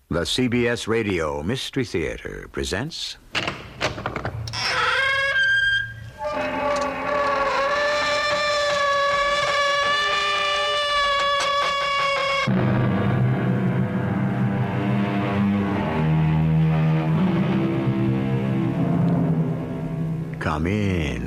The CBS Radio Mystery Theater presents... Come in.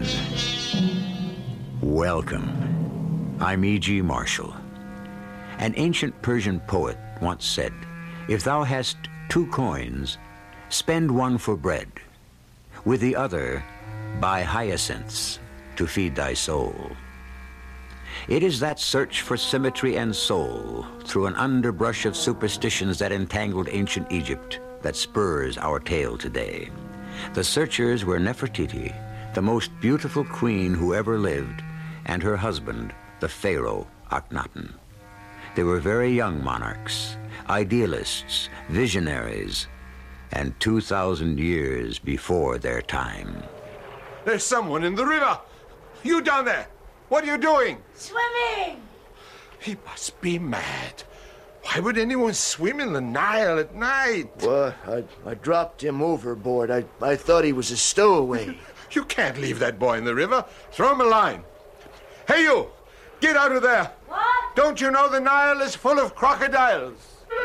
Welcome. I'm E.G. Marshall. An ancient Persian poet once said, "If thou hast 2 coins, spend one for bread. With the other, buy hyacinths to feed thy soul." It is that search for symmetry and soul through an underbrush of superstitions that entangled ancient Egypt that spurs our tale today. The searchers were Nefertiti, the most beautiful queen who ever lived, and her husband, the pharaoh Akhenaten. They were very young monarchs, idealists, visionaries, and 2,000 years before their time. There's someone in the river. You down there, what are you doing? Swimming! He must be mad. Why would anyone swim in the Nile at night? Well, I dropped him overboard. I thought he was a stowaway. You can't leave that boy in the river. Throw him a line. Hey, you! Get out of there! What? Don't you know the Nile is full of crocodiles?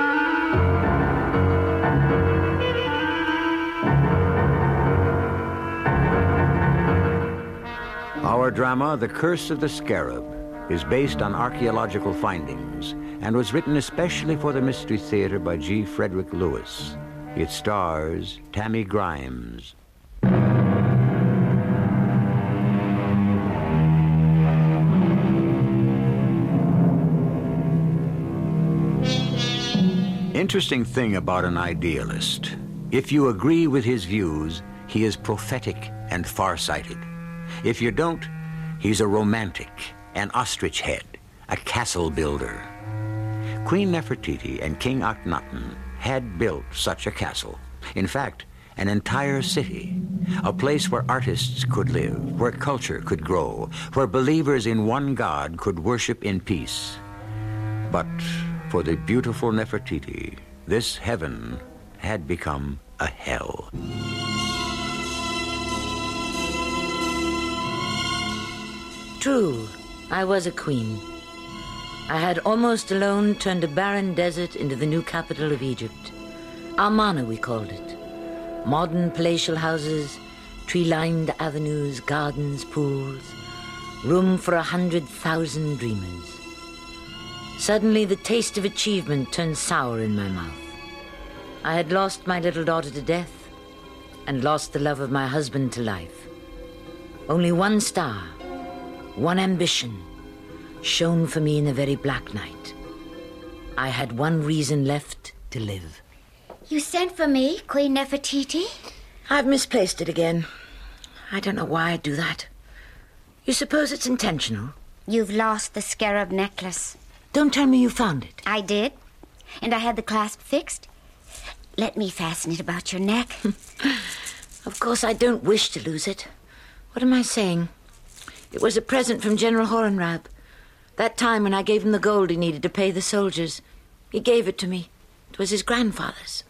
Our drama, The Curse of the Scarab, is based on archaeological findings and was written especially for the Mystery Theater by G. Frederick Lewis. It stars Tammy Grimes. Interesting thing about an idealist. If you agree with his views, he is prophetic and farsighted. If you don't, he's a romantic, an ostrich head, a castle builder. Queen Nefertiti and King Akhenaten had built such a castle. In fact, an entire city, a place where artists could live, where culture could grow, where believers in one God could worship in peace. But for the beautiful Nefertiti, this heaven had become a hell. True, I was a queen. I had almost alone turned a barren desert into the new capital of Egypt. Amarna, we called it. Modern palatial houses, tree-lined avenues, gardens, pools, room for 100,000 dreamers. Suddenly, the taste of achievement turned sour in my mouth. I had lost my little daughter to death and lost the love of my husband to life. Only one star, one ambition, shone for me in the very black night. I had one reason left to live. You sent for me, Queen Nefertiti? I've misplaced it again. I don't know why I do that. You suppose it's intentional? You've lost the scarab necklace. Don't tell me you found it. I did, and I had the clasp fixed. Let me fasten it about your neck. Of course, I don't wish to lose it. What am I saying? It was a present from General Horemheb. That time when I gave him the gold he needed to pay the soldiers. He gave it to me. It was his grandfather's.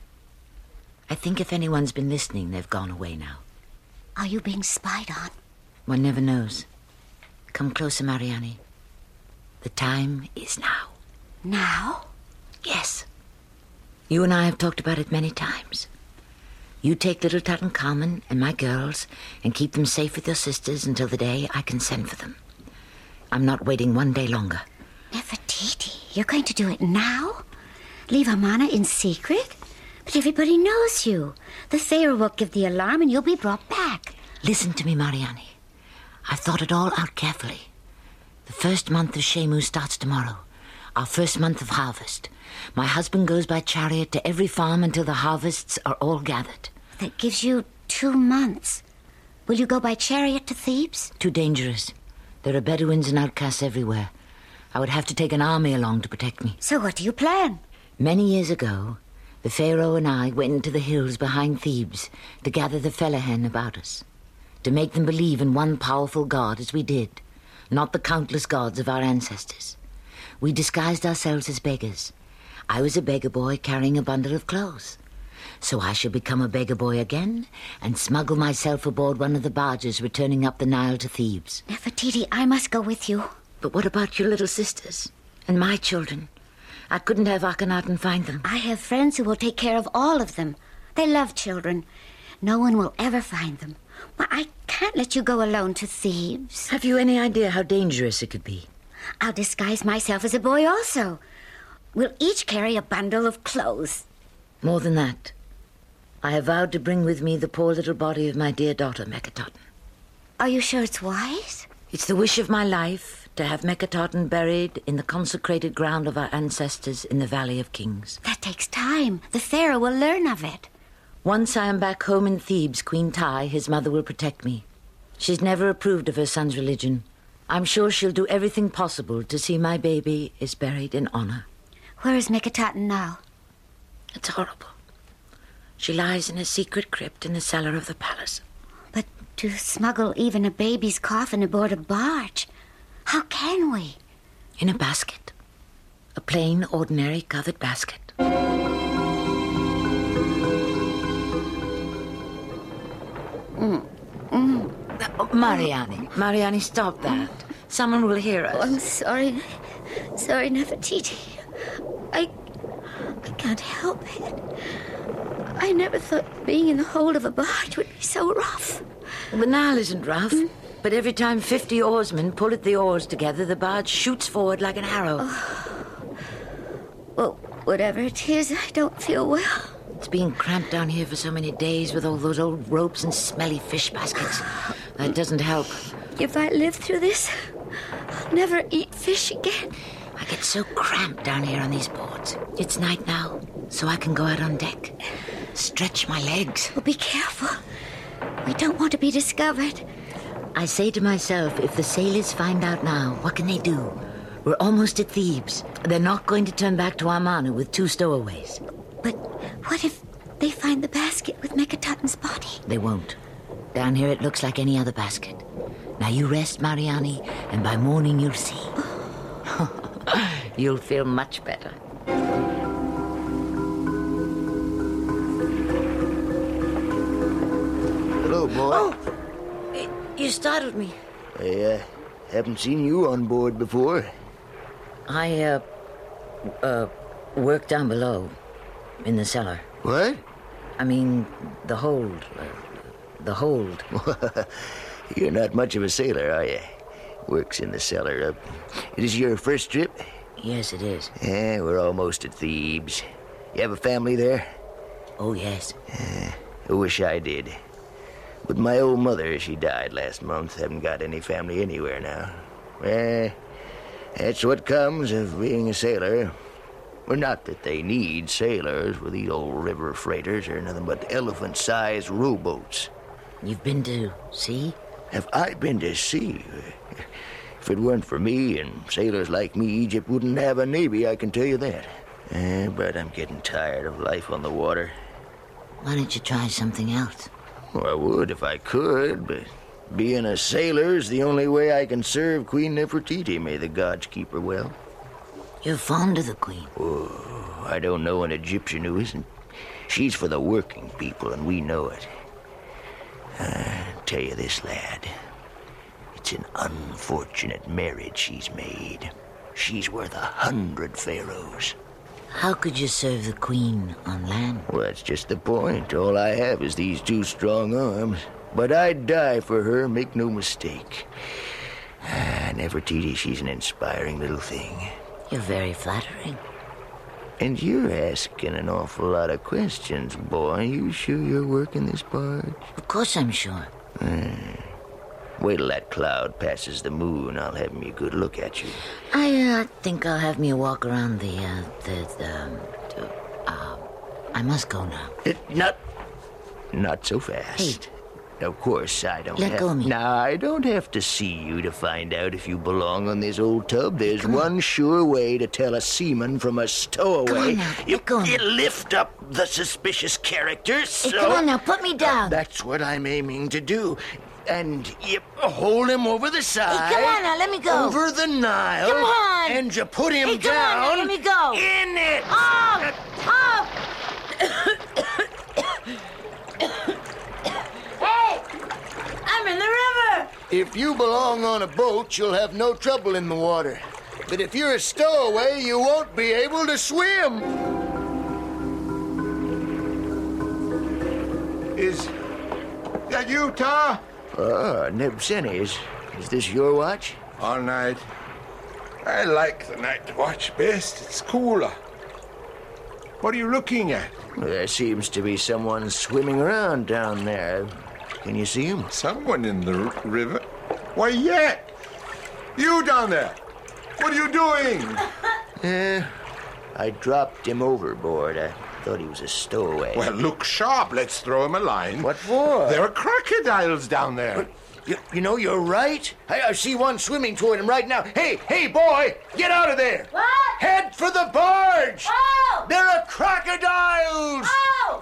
I think if anyone's been listening, they've gone away now. Are you being spied on? One never knows. Come closer, Mariani. The time is now. Now? Yes. You and I have talked about it many times. You take little Tutankhamun and my girls and keep them safe with your sisters until the day I can send for them. I'm not waiting one day longer. Nefertiti, you're going to do it now? Leave Amarna in secret? But everybody knows you. The Pharaoh will give the alarm and you'll be brought back. Listen to me, Mariani. I've thought it all out carefully. The first month of Shemu starts tomorrow. Our first month of harvest. My husband goes by chariot to every farm until the harvests are all gathered. That gives you 2 months. Will you go by chariot to Thebes? Too dangerous. There are Bedouins and outcasts everywhere. I would have to take an army along to protect me. So what do you plan? Many years ago, the Pharaoh and I went into the hills behind Thebes to gather the Fellahin about us, to make them believe in one powerful God as we did, not the countless gods of our ancestors. We disguised ourselves as beggars. I was a beggar boy carrying a bundle of clothes. So I shall become a beggar boy again and smuggle myself aboard one of the barges returning up the Nile to Thebes. Nefertiti, I must go with you. But what about your little sisters and my children? I couldn't have Akhenaten find them. I have friends who will take care of all of them. They love children. No one will ever find them. But I can't let you go alone to Thebes. Have you any idea how dangerous it could be? I'll disguise myself as a boy also. We'll each carry a bundle of clothes. More than that, I have vowed to bring with me the poor little body of my dear daughter, Meketaten. Are you sure it's wise? It's the wish of my life to have Meketaten buried in the consecrated ground of our ancestors in the Valley of Kings. That takes time. The Pharaoh will learn of it. Once I am back home in Thebes, Queen Tai, his mother, will protect me. She's never approved of her son's religion. I'm sure she'll do everything possible to see my baby is buried in honor. Where is Meketaten now? It's horrible. She lies in a secret crypt in the cellar of the palace. But to smuggle even a baby's coffin aboard a barge, how can we? In a basket. A plain, ordinary covered basket. Oh, Mariani, stop that. Someone will hear us. Oh, I'm sorry. Sorry, Nefertiti. I can't help it. I never thought being in the hold of a barge would be so rough. The Nile isn't rough, but every time 50 oarsmen pull at the oars together, the barge shoots forward like an arrow. Well, whatever it is, I don't feel well. It's being cramped down here for so many days with all those old ropes and smelly fish baskets. That doesn't help. If I live through this, I'll never eat fish again. I get so cramped down here on these boards. It's night now, so I can go out on deck. Stretch my legs. Well, be careful. We don't want to be discovered. I say to myself, if the sailors find out now, what can they do? We're almost at Thebes. They're not going to turn back to Amarna with 2 stowaways. But what if they find the basket with Meketaten's body? They won't. Down here it looks like any other basket. Now you rest, Mariani, and by morning you'll see. You'll feel much better. Hello, boy. Oh! You startled me. I haven't seen you on board before. I, work down below. In the cellar. What? I mean, the hold. The hold. You're not much of a sailor, are you? Works in the cellar. It is your first trip? Yes, it is. Yeah, we're almost at Thebes. You have a family there? Oh, yes. I wish I did. But my old mother, she died last month. Haven't got any family anywhere now. That's what comes of being a sailor. Well, not that they need sailors, for these old river freighters are nothing but elephant-sized rowboats. You've been to sea? Have I been to sea? If it weren't for me and sailors like me, Egypt wouldn't have a navy, I can tell you that. But I'm getting tired of life on the water. Why don't you try something else? Well, I would if I could, but being a sailor's the only way I can serve Queen Nefertiti, may the gods keep her well. You're fond of the Queen. Oh, I don't know an Egyptian who isn't. She's for the working people, and we know it. I'll tell you this, lad. It's an unfortunate marriage she's made. She's worth 100 pharaohs. How could you serve the Queen on land? Well, that's just the point. All I have is these 2 strong arms. But I'd die for her, make no mistake. Nefertiti, she's an inspiring little thing. You're very flattering. And you're asking an awful lot of questions, boy. You sure you're working this barge? Of course I'm sure. Wait till that cloud passes the moon. I'll have me a good look at you. I think I'll have me a walk around I must go now. Not so fast. Hey. Of course, I don't Let go of me. Now, I don't have to see you to find out if you belong on this old tub. There's one sure way to tell a seaman from a stowaway. Come on now. Let go of me. You lift up the suspicious characters, Hey, so... come on now, put me down. That's what I'm aiming to do. And you hold him over the side. Hey, come on now, let me go. Over the Nile. Come on. And you put him Hey, come down. on now, let me go. In it. Oh! Hey! I'm in the river! If you belong on a boat, you'll have no trouble in the water. But if you're a stowaway, you won't be able to swim. Is that you, Tar? Nebseni, is this your watch? All night. I like the night watch best. It's cooler. What are you looking at? There seems to be someone swimming around down there. Can you see him? Someone in the river? Why, yeah. You down there. What are you doing? I dropped him overboard. I thought he was a stowaway. Well, look sharp. Let's throw him a line. What for? There are crocodiles down there. You know, you're right. I see one swimming toward him right now. Hey, boy, get out of there. What? Head for the barge. Oh! There are crocodiles. Oh!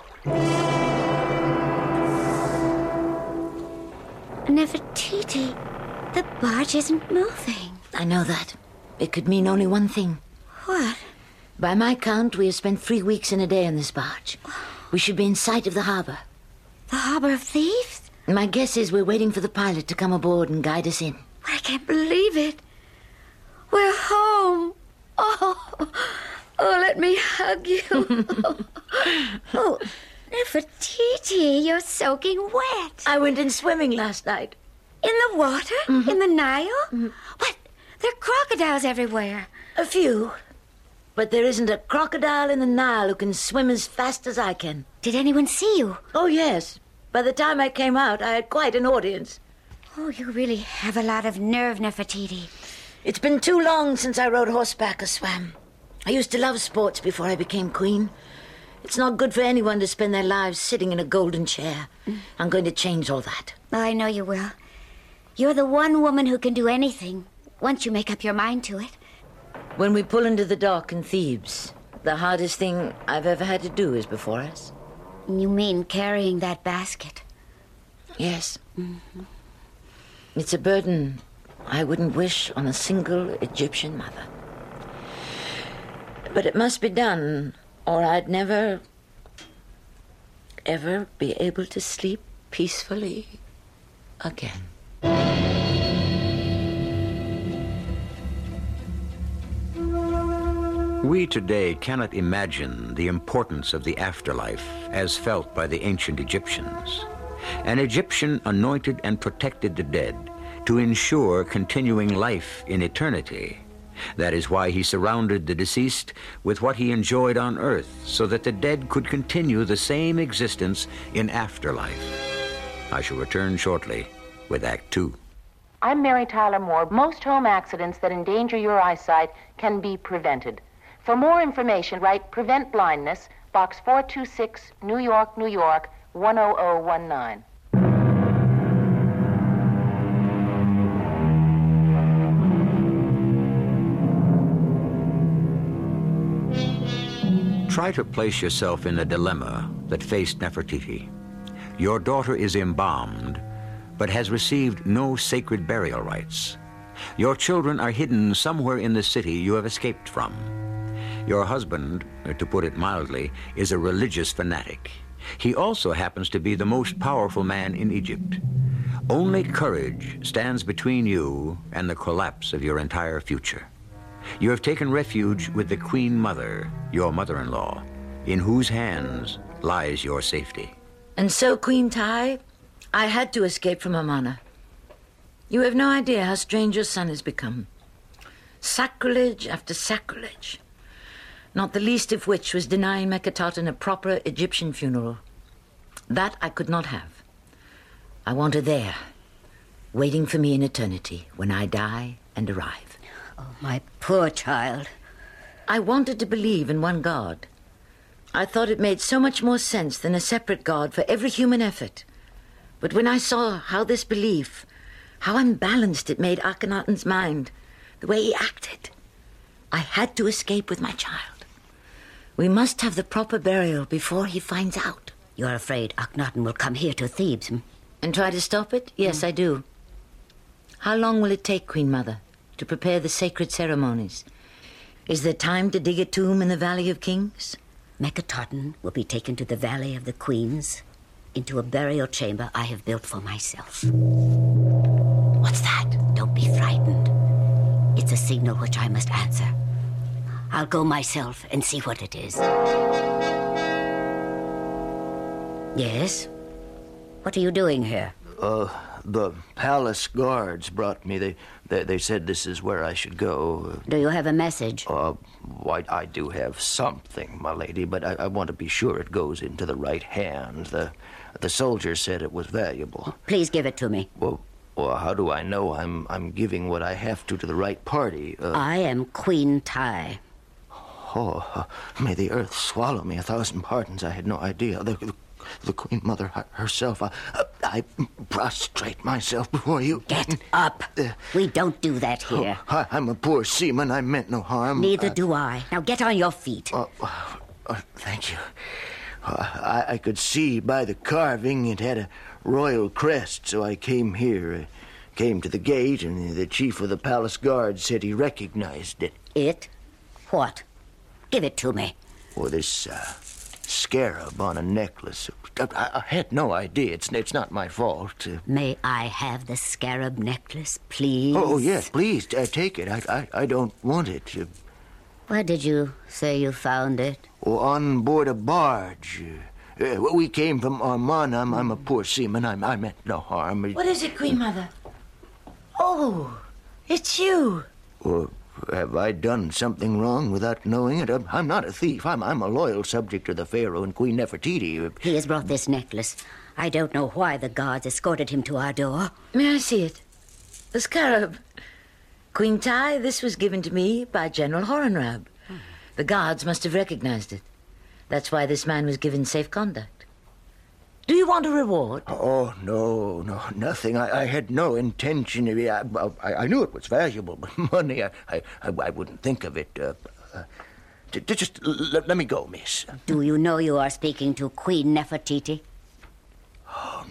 Nefertiti, the barge isn't moving. I know that. It could mean only one thing. What? By my count, we have spent 3 weeks and a day on this barge. We should be in sight of the harbor. The Harbor of Thieves? My guess is we're waiting for the pilot to come aboard and guide us in. I can't believe it. We're home. Oh, let me hug you. Oh, Nefertiti, you're soaking wet. I went in swimming last night. In the water? Mm-hmm. In the Nile? Mm-hmm. What? There are crocodiles everywhere. A few. But there isn't a crocodile in the Nile who can swim as fast as I can. Did anyone see you? Oh, yes. By the time I came out, I had quite an audience. Oh, you really have a lot of nerve, Nefertiti. It's been too long since I rode horseback or swam. I used to love sports before I became queen. It's not good for anyone to spend their lives sitting in a golden chair. I'm going to change all that. I know you will. You're the one woman who can do anything, once you make up your mind to it. When we pull into the dock in Thebes, the hardest thing I've ever had to do is before us. You mean carrying that basket? Yes. Mm-hmm. It's a burden I wouldn't wish on a single Egyptian mother. But it must be done, or I'd never, ever be able to sleep peacefully again. We today cannot imagine the importance of the afterlife as felt by the ancient Egyptians. An Egyptian anointed and protected the dead to ensure continuing life in eternity. That is why he surrounded the deceased with what he enjoyed on earth, so that the dead could continue the same existence in afterlife. I shall return shortly with Act 2. I'm Mary Tyler Moore. Most home accidents that endanger your eyesight can be prevented. For more information, write Prevent Blindness, Box 426, New York, New York, 10019. Try to place yourself in the dilemma that faced Nefertiti. Your daughter is embalmed, but has received no sacred burial rites. Your children are hidden somewhere in the city you have escaped from. Your husband, to put it mildly, is a religious fanatic. He also happens to be the most powerful man in Egypt. Only courage stands between you and the collapse of your entire future. You have taken refuge with the Queen Mother, your mother-in-law, in whose hands lies your safety. And so, Queen Tai, I had to escape from Amarna. You have no idea how strange your son has become. Sacrilege after sacrilege. Not the least of which was denying Meketaten a proper Egyptian funeral. That I could not have. I want her there, waiting for me in eternity when I die and arrive. Oh, my poor child. I wanted to believe in one God. I thought it made so much more sense than a separate God for every human effort. But when I saw how this belief, how unbalanced it made Akhenaten's mind, the way he acted, I had to escape with my child. We must have the proper burial before he finds out. You're afraid Akhenaten will come here to Thebes, And try to stop it? Yes, I do. How long will it take, Queen Mother, to prepare the sacred ceremonies? Is there time to dig a tomb in the Valley of Kings? Meketaten will be taken to the Valley of the Queens, into a burial chamber I have built for myself. What's that? Don't be frightened. It's a signal which I must answer. I'll go myself and see what it is. Yes? What are you doing here? The palace guards brought me. They said this is where I should go. Do you have a message? I do have something, my lady, but I want to be sure it goes into the right hands. The soldier said it was valuable. Please give it to me. Well, how do I know I'm giving what I have to the right party? I am Queen Ty. Oh, may the earth swallow me 1,000 pardons. I had no idea. The Queen Mother herself. I prostrate myself before you. Get up. We don't do that here. I'm a poor seaman. I meant no harm. Neither do I. Now get on your feet. Thank you. I could see by the carving it had a royal crest, so I came here. Came to the gate, and the chief of the palace guard said he recognized it. It? What? Give it to me. Well, this scarab on a necklace. I had no idea. It's not my fault. May I have the scarab necklace, please? Oh, yes, please, take it. I don't want it. Where did you say you found it? Oh, on board a barge. We came from Oman. I'm a poor seaman. I meant no harm. What is it, Queen Mother? Oh, it's you. Well, have I done something wrong without knowing it? I'm not a thief. I'm a loyal subject of the Pharaoh and Queen Nefertiti. He has brought this necklace. I don't know why the guards escorted him to our door. May I see it? The scarab. Queen Ty, this was given to me by General Horenrab. The guards must have recognized it. That's why this man was given safe conduct. Do you want a reward? Oh, no, nothing. I had no intention of it. I knew it was valuable, but money, I wouldn't think of it. Just let me go, miss. Do you know you are speaking to Queen Nefertiti? Oh,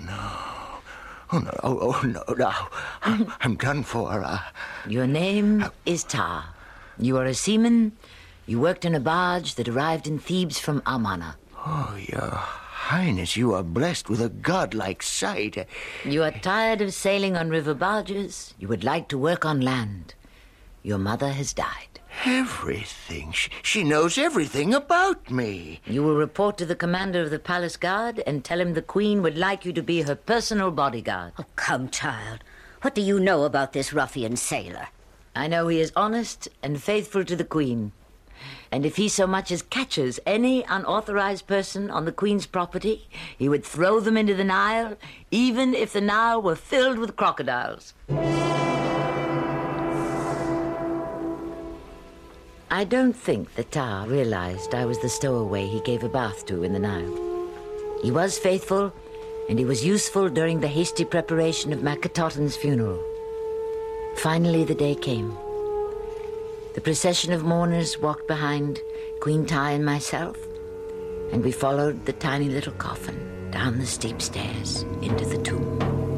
no. I'm done for. Your name is Ta. You are a seaman. You worked in a barge that arrived in Thebes from Amarna. Oh, Your Highness, you are blessed with a godlike sight. You are tired of sailing on river barges. You would like to work on land. Your mother has died. Everything. She knows everything about me. You will report to the commander of the palace guard and tell him the Queen would like you to be her personal bodyguard. Oh, come, child. What do you know about this ruffian sailor? I know he is honest and faithful to the Queen. And if he so much as catches any unauthorized person on the Queen's property, he would throw them into the Nile, even if the Nile were filled with crocodiles. I don't think that Ta realized I was the stowaway he gave a bath to in the Nile. He was faithful, and he was useful during the hasty preparation of Meketaten's funeral. Finally, the day came. The procession of mourners walked behind Queen Ty and myself, and we followed the tiny little coffin down the steep stairs into the tomb.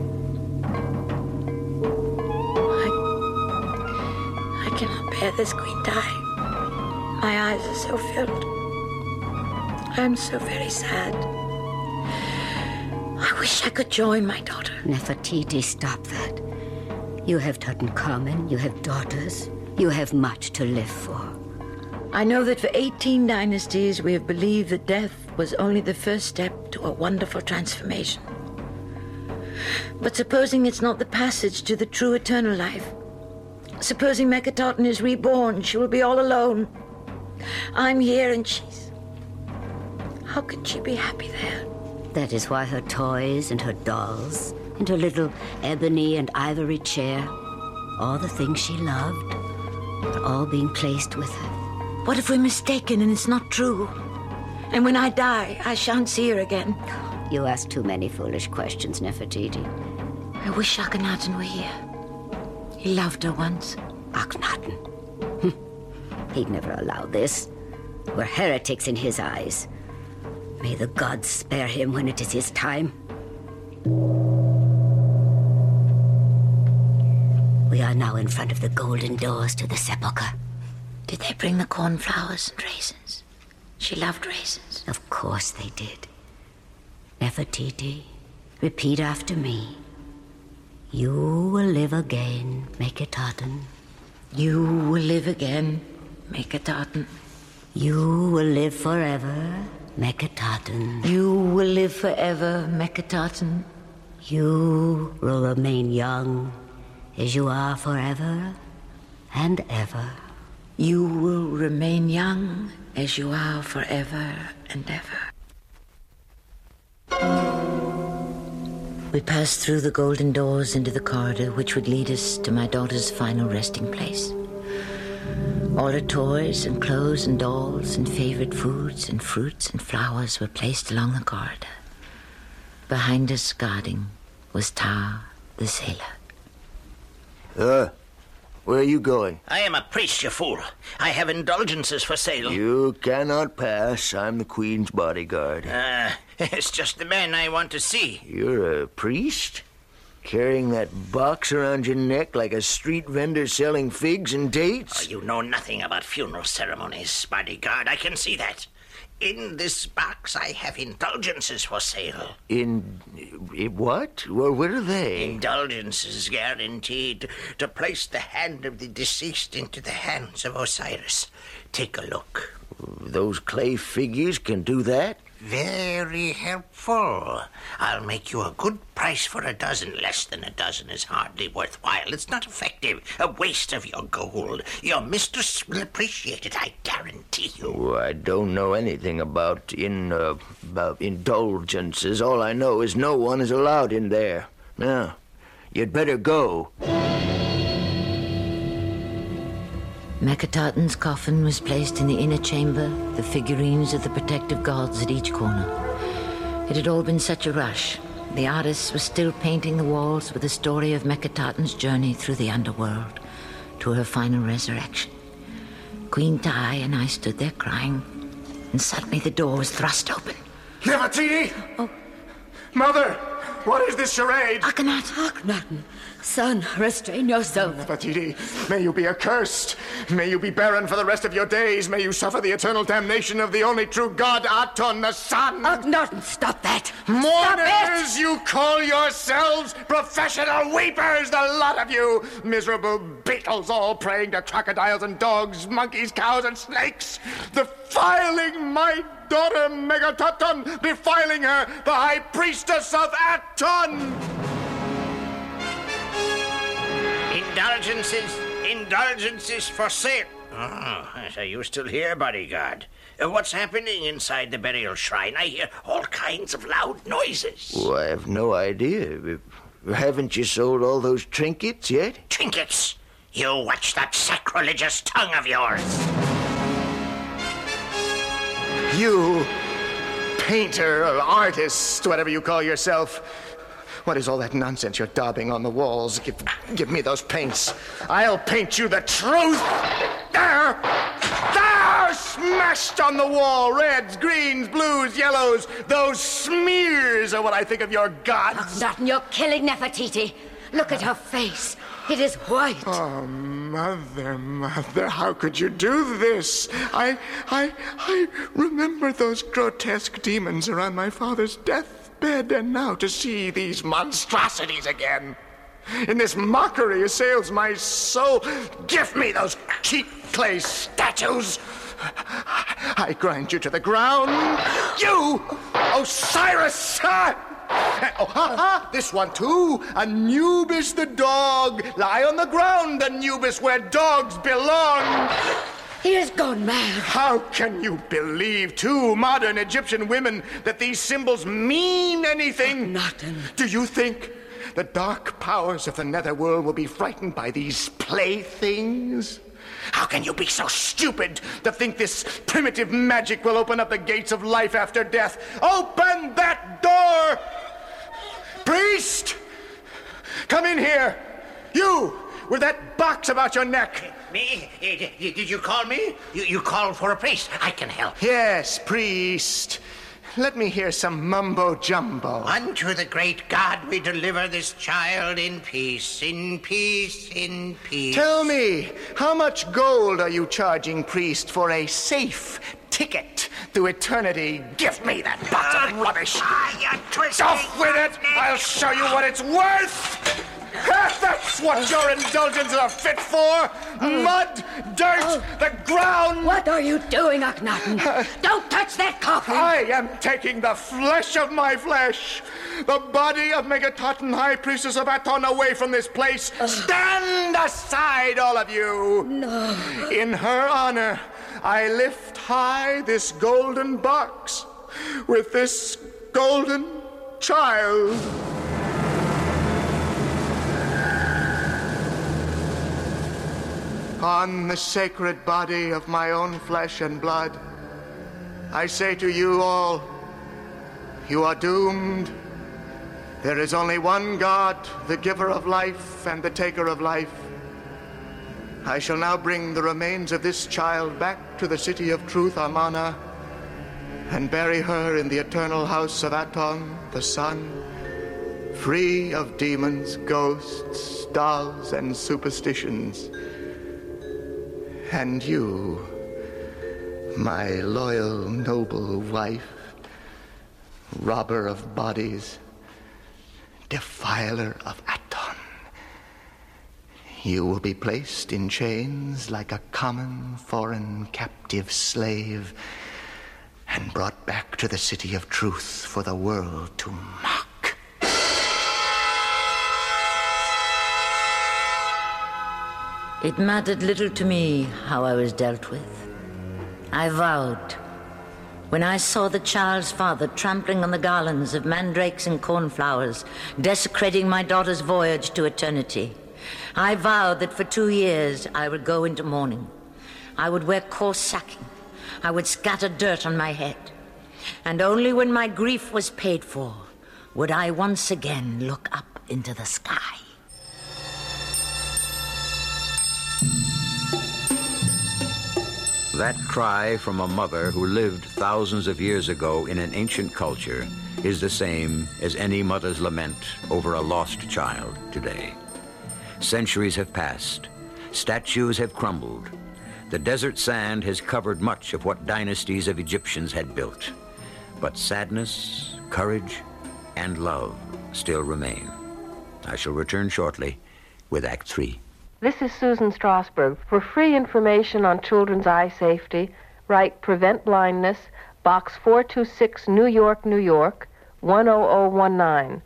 I cannot bear this, Queen Ty. My eyes are so filled. I am so very sad. I wish I could join my daughter. Nefertiti, stop that. You have Tutankhamun, you have daughters. You have much to live for. I know that for 18 dynasties we have believed that death was only the first step to a wonderful transformation. But supposing it's not the passage to the true eternal life, supposing Meketaten is reborn, she will be all alone. I'm here and she's... How can she be happy there? That is why her toys and her dolls and her little ebony and ivory chair, all the things she loved, are all being placed with her. What if we're mistaken and it's not true? And when I die, I shan't see her again. You ask too many foolish questions, Nefertiti. I wish Akhenaten were here. He loved her once. Akhenaten? He'd never allow this. We're heretics in his eyes. May the gods spare him when it is his time. We are now in front of the golden doors to the sepulchre. Did they bring the cornflowers and raisins? She loved raisins. Of course they did. Nefertiti, repeat after me. You will live again, Meketaten. You will live again, Meketaten. You will live forever, Meketaten. You will live forever, Meketaten. You will remain young as you are forever and ever. You will remain young as you are forever and ever. We passed through the golden doors into the corridor which would lead us to my daughter's final resting place. All her toys and clothes and dolls and favorite foods and fruits and flowers were placed along the corridor. Behind us, guarding, was Tar, the sailor. Where are you going? I am a priest, you fool. I have indulgences for sale. You cannot pass. I'm the Queen's bodyguard. It's just the man I want to see. You're a priest? Carrying that box around your neck like a street vendor selling figs and dates? Oh, you know nothing about funeral ceremonies, bodyguard. I can see that. In this box, I have indulgences for sale. In what? Well, what are they? Indulgences guaranteed to place the hand of the deceased into the hands of Osiris. Take a look. Those clay figures can do that? Very helpful. I'll make you a good price for a dozen. Less than a dozen is hardly worthwhile. It's not effective. A waste of your gold. Your mistress will appreciate it, I guarantee you. Oh, I don't know anything about indulgences. All I know is no one is allowed in there. Now, you'd better go. Meketaten's coffin was placed in the inner chamber, the figurines of the protective gods at each corner. It had all been such a rush. The artists were still painting the walls with the story of Meketaten's journey through the underworld to her final resurrection. Queen Tai and I stood there crying, and suddenly the door was thrust open. Nefertiti! Oh. Mother! What is this charade? Akhenaten, son, restrain yourself. Nefertiti, may you be accursed. May you be barren for the rest of your days. May you suffer the eternal damnation of the only true god, Aton, the sun. Akhenaten, stop that. Mourners, you call yourselves professional weepers, the lot of you. Miserable beetles all praying to crocodiles and dogs, monkeys, cows, and snakes. Defiling my daughter Meketaten, defiling her, the high priestess of Aton. Indulgences for sale. Oh, so you're still here, bodyguard. What's happening inside the burial shrine? I hear all kinds of loud noises. Oh, I have no idea. Haven't you sold all those trinkets yet? Trinkets? You watch that sacrilegious tongue of yours. You, painter or artist, whatever you call yourself, what is all that nonsense you're daubing on the walls? Give me those paints. I'll paint you the truth. There! There! Smashed on the wall. Reds, greens, blues, yellows. Those smears are what I think of your gods. Akhenaten, you're killing Nefertiti. Look at her face. It is white. Oh, Mother, how could you do this? I remember those grotesque demons around my father's deathbed, and now to see these monstrosities again. In this mockery assails my soul. Give me those cheap clay statues. I grind you to the ground. You, Osiris! This one too. Anubis the dog. Lie on the ground, Anubis, where dogs belong. He has gone mad. How can you believe, two modern Egyptian women, that these symbols mean anything? Akhenaten. Do you think the dark powers of the netherworld will be frightened by these playthings? How can you be so stupid to think this primitive magic will open up the gates of life after death? Open that door! Priest! Come in here! You, with that box about your neck! Me? Did you call me? You called for a priest. I can help. Yes, priest. let me hear some mumbo-jumbo. Unto the great God we deliver this child in peace, in peace, in peace. Tell me, how much gold are you charging, priest, for a safe ticket to eternity? Give me that box of rubbish. You twisting Off with it! I'll show you what it's worth! That's what your indulgences are fit for! Mud, dirt, the ground! What are you doing, Akhenaten? Don't touch that coffin! I am taking the flesh of my flesh, the body of Megatotun, High Priestess of Aton, away from this place. Stand aside, all of you! No. In her honor, I lift high this golden box with this golden child. On the sacred body of my own flesh and blood, I say to you all, you are doomed. There is only one God, the giver of life and the taker of life. I shall now bring the remains of this child back to the city of truth, Amana, and bury her in the eternal house of Aton, the sun, free of demons, ghosts, dolls, and superstitions. And you, my loyal, noble wife, robber of bodies, defiler of Aton, you will be placed in chains like a common foreign captive slave and brought back to the city of truth for the world to mock. It mattered little to me how I was dealt with. I vowed, when I saw the child's father trampling on the garlands of mandrakes and cornflowers, desecrating my daughter's voyage to eternity, I vowed that for 2 years I would go into mourning. I would wear coarse sacking. I would scatter dirt on my head. And only when my grief was paid for would I once again look up into the sky. That cry from a mother who lived thousands of years ago in an ancient culture is the same as any mother's lament over a lost child today. Centuries have passed. Statues have crumbled. The desert sand has covered much of what dynasties of Egyptians had built. But sadness, courage, and love still remain. I shall return shortly with Act 3. This is Susan Strasberg. For free information on children's eye safety, write Prevent Blindness, Box 426, New York, New York, 10019.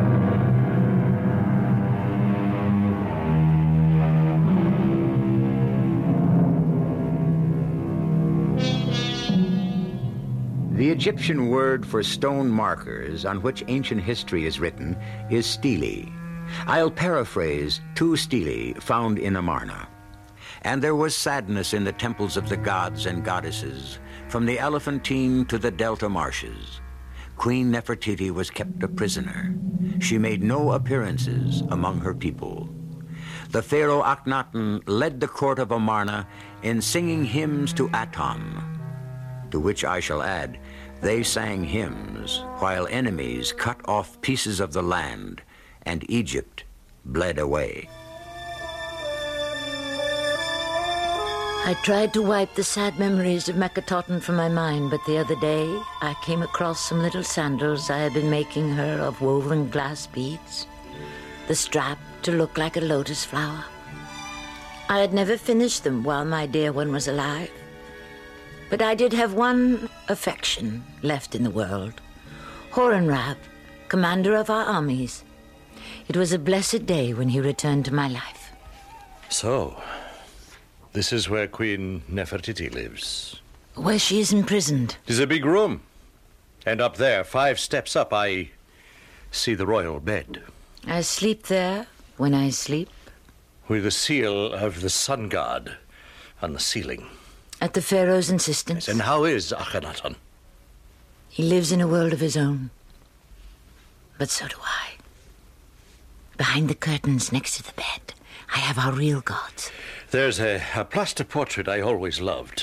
The Egyptian word for stone markers on which ancient history is written is stele. I'll paraphrase 2 stele found in Amarna. And there was sadness in the temples of the gods and goddesses, from the Elephantine to the Delta marshes. Queen Nefertiti was kept a prisoner. She made no appearances among her people. The pharaoh Akhenaten led the court of Amarna in singing hymns to Aton, to which I shall add, they sang hymns while enemies cut off pieces of the land and Egypt bled away. I tried to wipe the sad memories of Megatotun from my mind, but the other day I came across some little sandals I had been making her of woven glass beads, the strap to look like a lotus flower. I had never finished them while my dear one was alive, but I did have one affection left in the world, Horemheb, commander of our armies. It was a blessed day when he returned to my life. So, this is where Queen Nefertiti lives. Where she is imprisoned. It is a big room. And up there, 5 steps up, I see the royal bed. I sleep there when I sleep. With the seal of the sun god on the ceiling. At the pharaoh's insistence. Yes, and how is Akhenaten? He lives in a world of his own. But so do I. Behind the curtains next to the bed, I have our real gods. There's a plaster portrait I always loved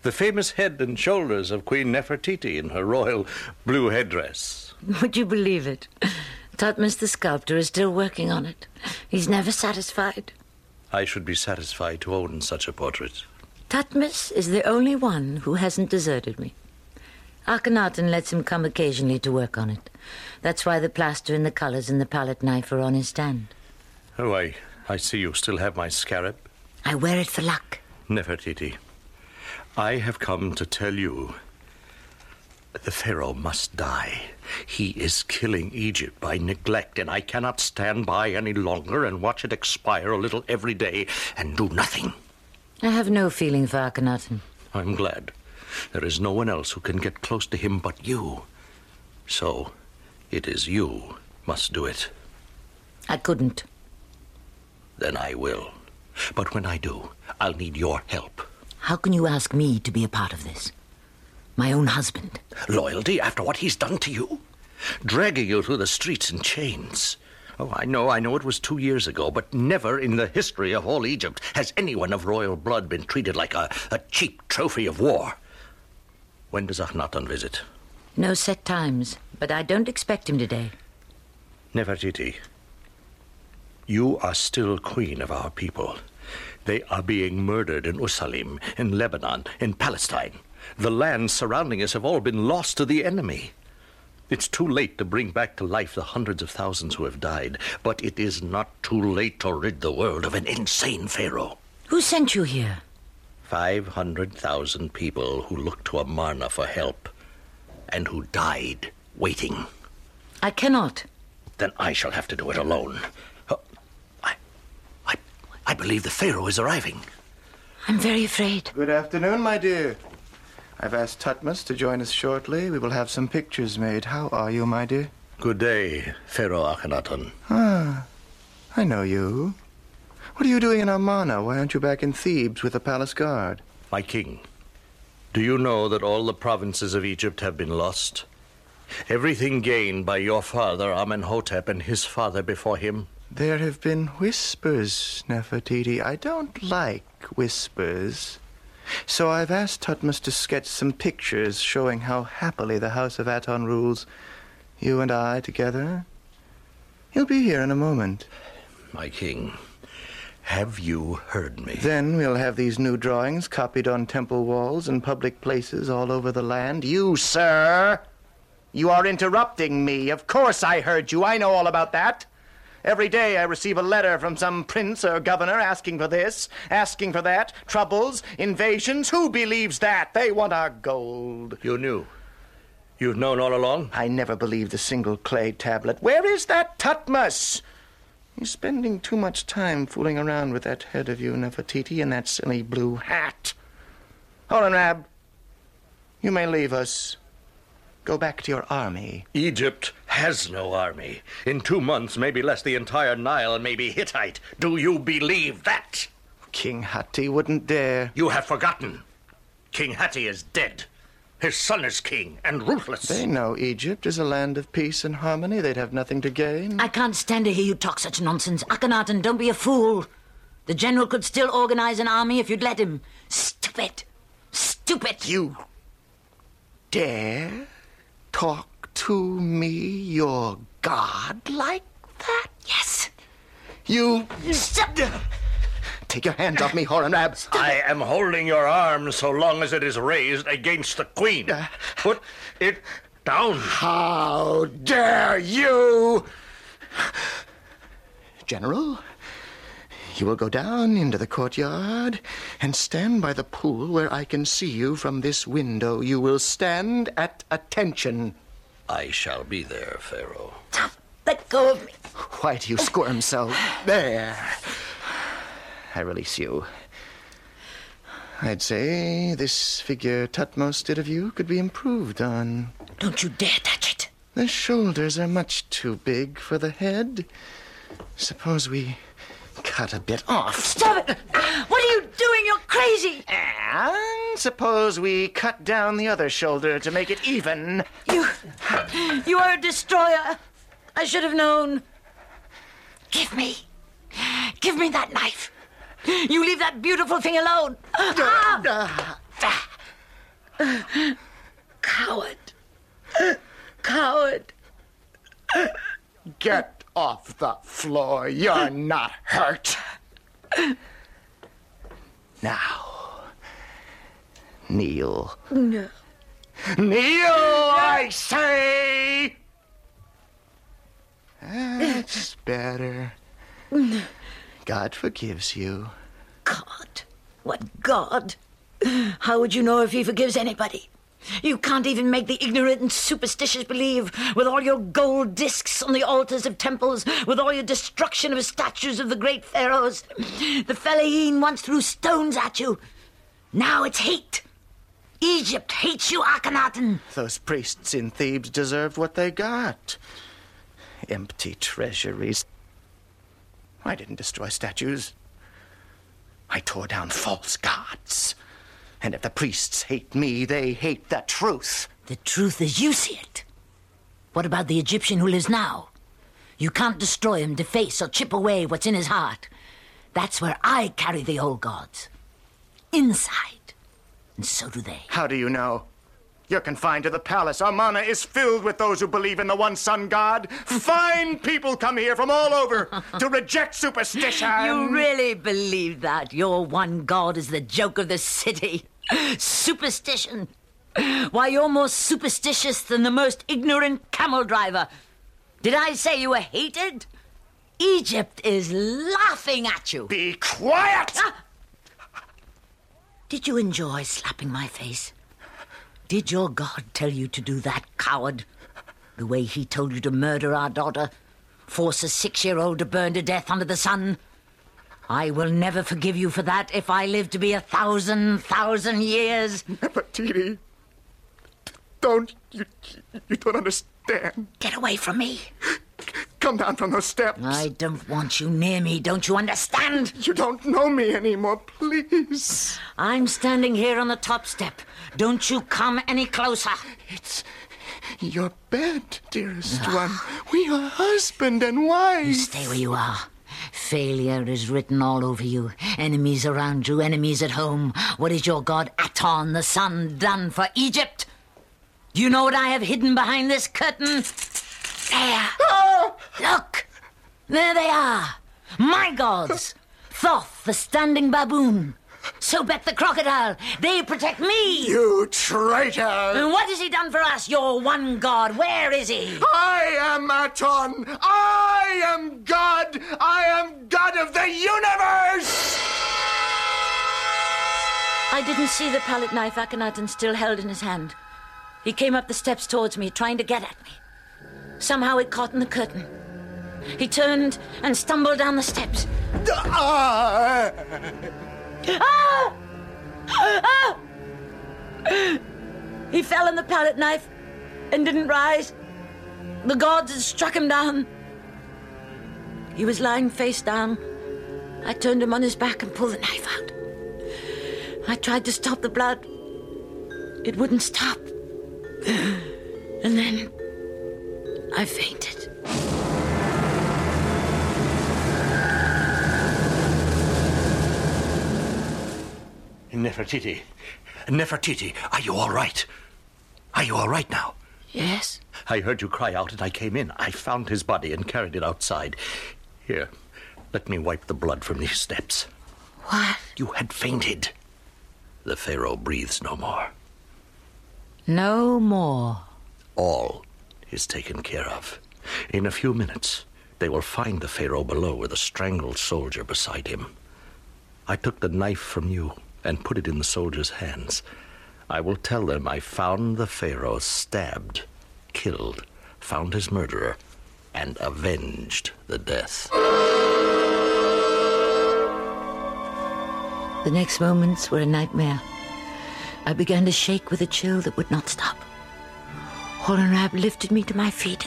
The famous head and shoulders of Queen Nefertiti in her royal blue headdress. Would you believe it? Thutmose the sculptor is still working on it. He's never satisfied. I should be satisfied to own such a portrait. Thutmose is the only one who hasn't deserted me. Akhenaten lets him come occasionally to work on it. That's why the plaster and the colors and the palette knife are on his stand. Oh, I see you still have my scarab. I wear it for luck. Nefertiti, I have come to tell you the Pharaoh must die. He is killing Egypt by neglect, and I cannot stand by any longer and watch it expire a little every day and do nothing. I have no feeling for Akhenaten. I'm glad. There is no one else who can get close to him but you. So, it is you must do it. I couldn't. Then I will. But when I do, I'll need your help. How can you ask me to be a part of this? My own husband. Loyalty after what he's done to you? Dragging you through the streets in chains. Oh, I know it was 2 years ago, but never in the history of all Egypt has anyone of royal blood been treated like a cheap trophy of war. When does Akhenaten visit? No set times, but I don't expect him today. Nefertiti, you are still queen of our people. They are being murdered in Usalim, in Lebanon, in Palestine. The lands surrounding us have all been lost to the enemy. It's too late to bring back to life the hundreds of thousands who have died, but it is not too late to rid the world of an insane pharaoh. Who sent you here? 500,000 people who looked to Amarna for help, and who died waiting. I cannot. Then I shall have to do it alone. I believe the Pharaoh is arriving. I'm very afraid. Good afternoon, my dear. I've asked Thutmose to join us shortly. We will have some pictures made. How are you, my dear? Good day, Pharaoh Akhenaten. Ah, I know you. What are you doing in Amarna? Why aren't you back in Thebes with the palace guard? My king, do you know that all the provinces of Egypt have been lost? Everything gained by your father, Amenhotep, and his father before him? There have been whispers, Nefertiti. I don't like whispers. So I've asked Thutmose to sketch some pictures showing how happily the House of Aton rules, you and I together. He'll be here in a moment. My king, have you heard me? Then we'll have these new drawings copied on temple walls and public places all over the land. You, sir! You are interrupting me. Of course I heard you. I know all about that. Every day I receive a letter from some prince or governor asking for this, asking for that. Troubles, invasions. Who believes that? They want our gold. You knew. You've known all along? I never believed a single clay tablet. Where is that Thutmose? He's spending too much time fooling around with that head of you, Nefertiti, and that silly blue hat. Horemheb, you may leave us. Go back to your army. Egypt has no army. In 2 months, maybe less, the entire Nile may be Hittite. Do you believe that? King Hatti wouldn't dare. You have forgotten. King Hatti is dead. His son is king and ruthless. They know Egypt is a land of peace and harmony. They'd have nothing to gain. I can't stand to hear you talk such nonsense. Akhenaten, don't be a fool. The general could still organize an army if you'd let him. Stupid. Stupid. You dare talk to me, your god, like that? Yes. You... Stop. Take your hands off me, Horemheb. I am holding your arm so long as it is raised against the queen. Put it down. How dare you? General, you will go down into the courtyard and stand by the pool where I can see you from this window. You will stand at attention. I shall be there, Pharaoh. Let go of me. Why do you squirm so? There. I release you. I'd say this figure Thutmose did of you could be improved on. Don't you dare touch it. The shoulders are much too big for the head. Suppose we cut a bit off. Stop it! What are you doing? You're crazy! And suppose we cut down the other shoulder to make it even. You are a destroyer. I should have known. Give me that knife. You leave that beautiful thing alone. Coward. Coward. Get off the floor. You're not hurt. Now, kneel. No. Kneel, I say! That's better. God forgives you. God? What God? How would you know if he forgives anybody? You can't even make the ignorant and superstitious believe, with all your gold discs on the altars of temples, with all your destruction of statues of the great pharaohs. The Fellahin once threw stones at you. Now it's hate. Egypt hates you, Akhenaten. Those priests in Thebes deserved what they got. Empty treasuries. I didn't destroy statues. I tore down false gods. And if the priests hate me, they hate the truth. The truth as you see it. What about the Egyptian who lives now? You can't destroy him, deface, or chip away what's in his heart. That's where I carry the old gods. Inside. And so do they. How do you know? You're confined to the palace. Amarna is filled with those who believe in the one sun god. Fine people come here from all over to reject superstition. You really believe that? Your one god is the joke of the city. Superstition. Why, you're more superstitious than the most ignorant camel driver. Did I say you were hated? Egypt is laughing at you. Be quiet! Did you enjoy slapping my face? Did your God tell you to do that, coward? The way he told you to murder our daughter? Force a 6-year-old to burn to death under the sun? I will never forgive you for that if I live to be 1,000 years. Nefertiti, don't... You don't understand. Get away from me. Come down from those steps. I don't want you near me, don't you understand? You don't know me anymore, please. I'm standing here on the top step. Don't you come any closer. It's your bed, dearest one. We are husband and wife. You stay where you are. Failure is written all over you. Enemies around you, enemies at home. What is your god Aton, the sun, done for Egypt? Do you know what I have hidden behind this curtain? There. Look. There they are. My gods. Thoth, the standing baboon. Sobek, the crocodile. They protect me. You traitor. And what has he done for us, your one god? Where is he? I am Aton. I am God. I am God of the universe. I didn't see the palette knife Akhenaten still held in his hand. He came up the steps towards me, trying to get at me. Somehow it caught in the curtain. He turned and stumbled down the steps. Ah! Ah! He fell on the palette knife and didn't rise. The gods had struck him down. He was lying face down. I turned him on his back and pulled the knife out. I tried to stop the blood. It wouldn't stop. And then I fainted. Nefertiti. Nefertiti, are you all right? Are you all right now? Yes. I heard you cry out and I came in. I found his body and carried it outside. Here, let me wipe the blood from these steps. What? You had fainted. The Pharaoh breathes no more. No more. All is taken care of. In a few minutes, they will find the Pharaoh below with a strangled soldier beside him. I took the knife from you and put it in the soldier's hands. I will tell them I found the Pharaoh stabbed, killed, found his murderer, and avenged the death. The next moments were a nightmare. I began to shake with a chill that would not stop. Horemheb lifted me to my feet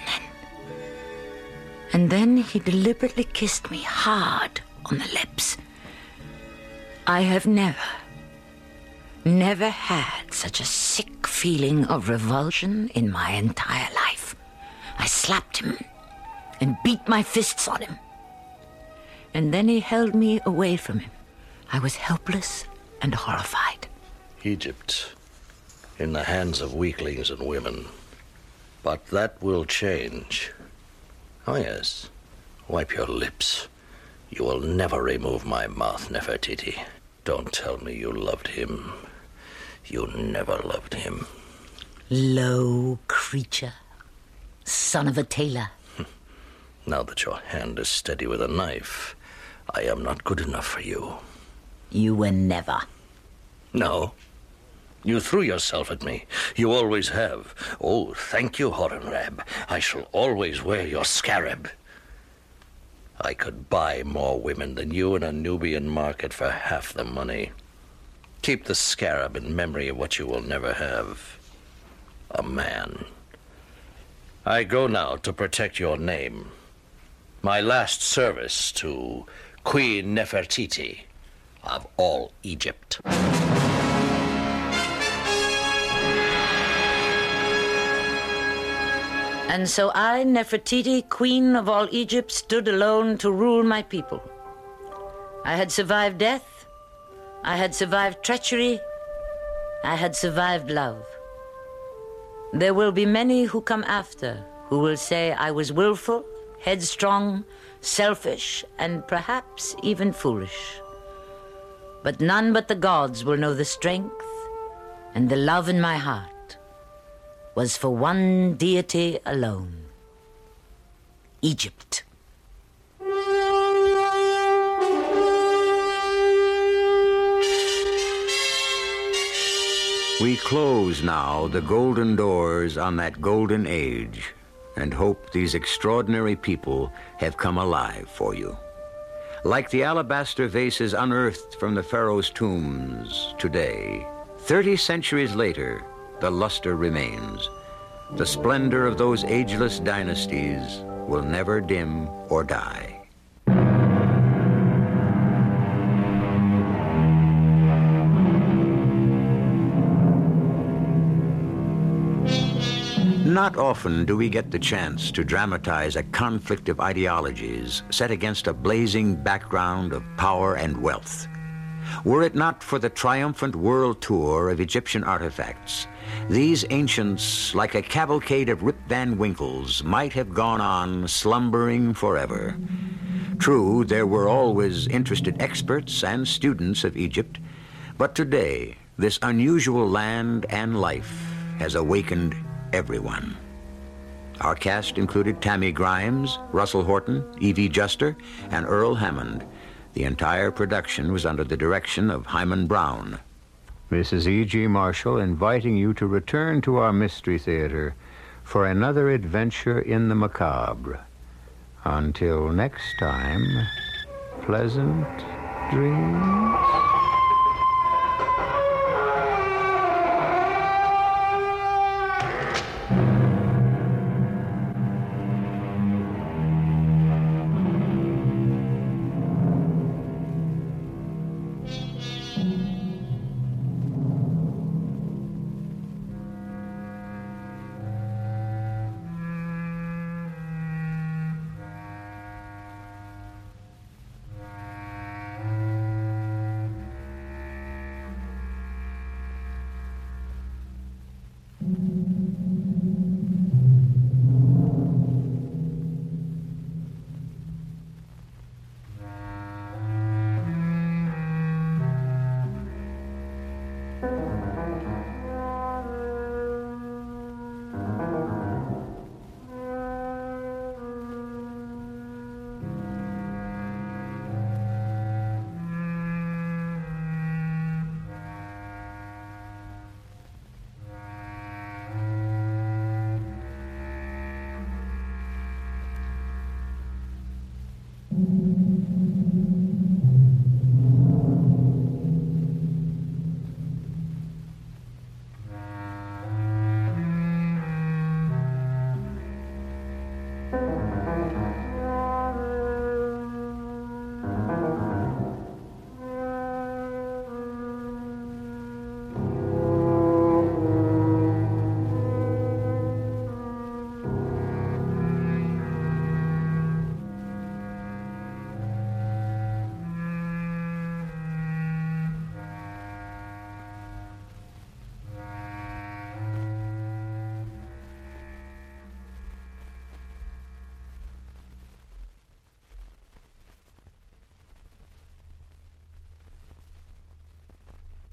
and then he deliberately kissed me hard on the lips. I have never had such a sick feeling of revulsion in my entire life. I slapped him and beat my fists on him. And then he held me away from him. I was helpless and horrified. Egypt in the hands of weaklings and women. But that will change. Oh, yes. Wipe your lips. You will never remove my mouth, Nefertiti. Don't tell me you loved him. You never loved him. Low creature. Son of a tailor. Now that your hand is steady with a knife, I am not good enough for you. You were never. No. You threw yourself at me. You always have. Oh, thank you, Horemheb. I shall always wear your scarab. I could buy more women than you in a Nubian market for half the money. Keep the scarab in memory of what you will never have. A man. I go now to protect your name. My last service to Queen Nefertiti of all Egypt. And so I, Nefertiti, Queen of all Egypt, stood alone to rule my people. I had survived death. I had survived treachery. I had survived love. There will be many who come after who will say I was willful, headstrong, selfish, and perhaps even foolish. But none but the gods will know the strength and the love in my heart was for one deity alone. Egypt. We close now the golden doors on that golden age and hope these extraordinary people have come alive for you. Like the alabaster vases unearthed from the pharaoh's tombs today, 30 centuries later, the luster remains. The splendor of those ageless dynasties will never dim or die. Not often do we get the chance to dramatize a conflict of ideologies set against a blazing background of power and wealth. Were it not for the triumphant world tour of Egyptian artifacts, these ancients, like a cavalcade of Rip Van Winkles, might have gone on slumbering forever. True, there were always interested experts and students of Egypt, but today, this unusual land and life has awakened everyone. Our cast included Tammy Grimes, Russell Horton, Evie Juster, and Earl Hammond. The entire production was under the direction of Hyman Brown. Mrs. E.G. Marshall inviting you to return to our Mystery Theater for another adventure in the macabre. Until next time, pleasant dreams.